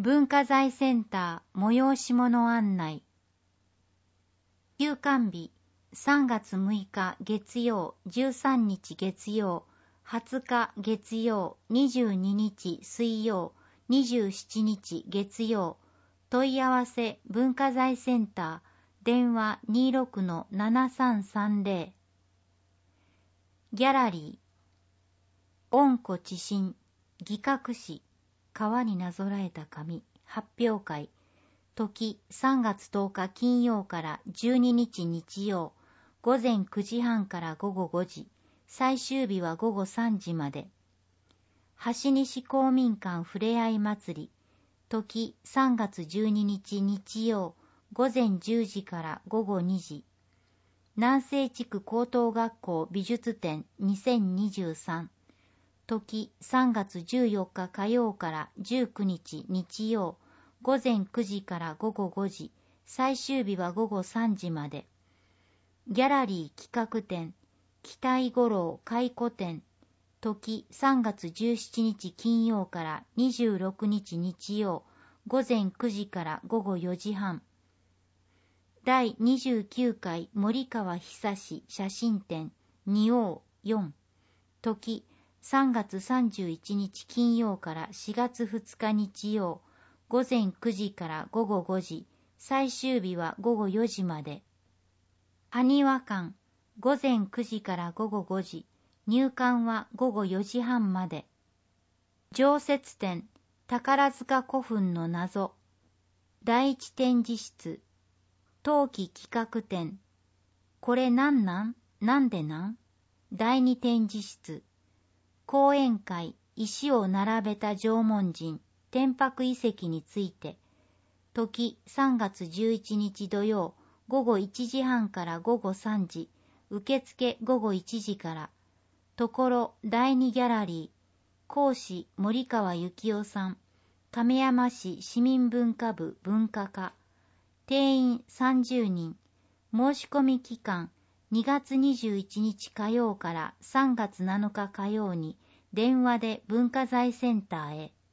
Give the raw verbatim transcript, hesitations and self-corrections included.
文化財センター催し物案内。休館日さんがつむいか月曜、じゅうさんにち月曜、はつか月曜、にじゅうににち水曜、にじゅうしちにち月曜。問い合わせ文化財センター、電話 にじゅうろくのななさんさんぜろ。ギャラリー、温故知新、擬革紙、川になぞらえた紙、発表会。時さんがつとおか金曜からじゅうににち日曜、午前くじはんから午後ごじ、最終日は午後さんじまで。橋西公民館ふれあい祭り。時さんがつじゅうににち日曜、午前じゅうじから午後にじ。南西地区高等学校美術展にせんにじゅうさん。時さんがつじゅうよっか火曜からじゅうくにち日曜、午前くじから午後ごじ、最終日は午後さんじまで。ギャラリー企画展、北井五郎回顧展。時さんがつじゅうしちにち金曜からにじゅうろくにち日曜、午前くじから午後よじはん。だいにじゅうきゅうかい森川久志写真展におうよん。時さんがつさんじゅういちにち金曜からしがつふつか日曜、午前くじから午後ごじ、最終日は午後よじまで。埴輪館、午前くじから午後ごじ、入館は午後よじはんまで。常設展、宝塚古墳の謎。第一展示室。冬季企画展。これなんなん?なんでなん?第二展示室。講演会、石を並べた縄文人、天白遺跡について。時さんがつじゅういちにち土曜、午後いちじはんから午後さんじ、受付午後いちじから。ところ第二ギャラリー、講師森川幸雄さん、亀山市市民文化部文化課。定員さんじゅうにん。申し込み期間にがつにじゅういちにち火曜からさんがつなのか火曜に電話で文化財センターへ。